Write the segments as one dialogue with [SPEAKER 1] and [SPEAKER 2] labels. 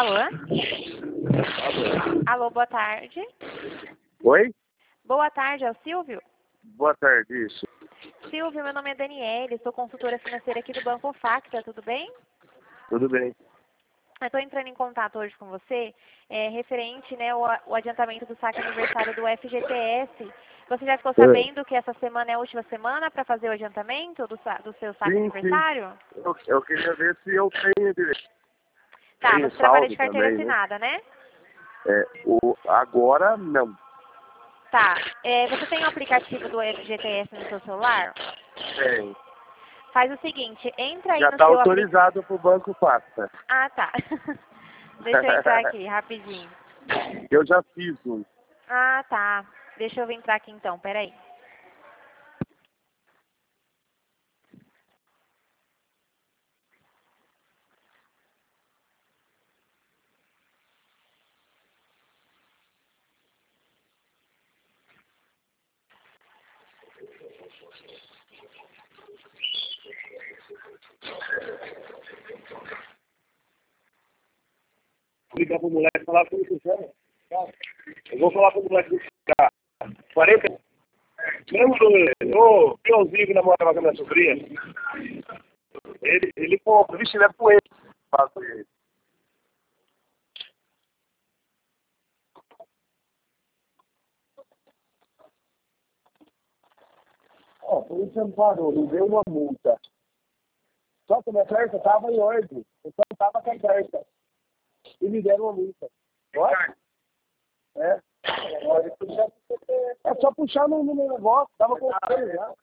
[SPEAKER 1] Alô? Alô, boa tarde.
[SPEAKER 2] Oi?
[SPEAKER 1] Boa tarde, é o Silvio?
[SPEAKER 2] Boa tarde, isso.
[SPEAKER 1] Silvio, meu nome é Daniele, sou consultora financeira aqui do Banco Facta, tudo bem?
[SPEAKER 2] Tudo bem.
[SPEAKER 1] Eu estou entrando em contato hoje com você, referente, né, o adiantamento do saque aniversário do FGTS. Você já ficou sabendo que essa semana é a última semana para fazer o adiantamento do seu saque aniversário?
[SPEAKER 2] Sim. Eu queria ver se eu tenho direito.
[SPEAKER 1] Tá,
[SPEAKER 2] Tenho
[SPEAKER 1] você trabalha
[SPEAKER 2] saldo
[SPEAKER 1] de carteira
[SPEAKER 2] também, né?
[SPEAKER 1] assinada, né?
[SPEAKER 2] Agora não.
[SPEAKER 1] Tá, você tem o aplicativo do FGTS no seu celular?
[SPEAKER 2] Tem.
[SPEAKER 1] Faz o seguinte, entra aí
[SPEAKER 2] Já
[SPEAKER 1] no
[SPEAKER 2] está
[SPEAKER 1] seu aplicativo.
[SPEAKER 2] autorizado para o Banco Facta.
[SPEAKER 1] Ah, tá. Deixa eu entrar aqui, rapidinho.
[SPEAKER 2] Eu já fiz um.
[SPEAKER 1] Ah, tá. Deixa eu entrar aqui então, peraí.
[SPEAKER 2] Ligar pro moleque e falar como funciona. Eu vou falar pro moleque buscar 40. Mesmo o Pionzinho que namorava com a minha sobrinha, ele compra, vixe, ele é poeta. Faço ele. Ó, por isso você não parou, não deu uma multa. Só que a minha carta estava em ordem, então estava com a carta. E me deram uma multa. Pode? É. É só puxar no meu negócio, tava com ele já.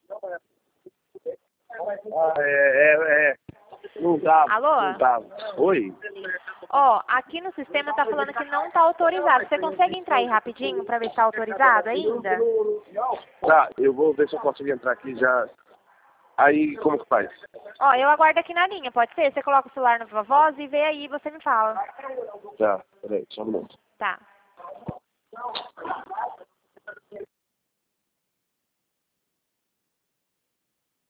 [SPEAKER 2] Não dava.
[SPEAKER 1] Alô?
[SPEAKER 2] Não dava. Oi?
[SPEAKER 1] Ó, aqui no sistema tá falando que não tá autorizado. Você consegue entrar aí rapidinho pra ver se tá autorizado ainda?
[SPEAKER 2] Tá, eu vou ver se eu consigo entrar aqui já. Aí, como que faz?
[SPEAKER 1] Ó, eu aguardo aqui na linha, pode ser? Você coloca o celular na sua voz e vê aí e você me fala.
[SPEAKER 2] Tá, peraí, só um minuto.
[SPEAKER 1] Tá.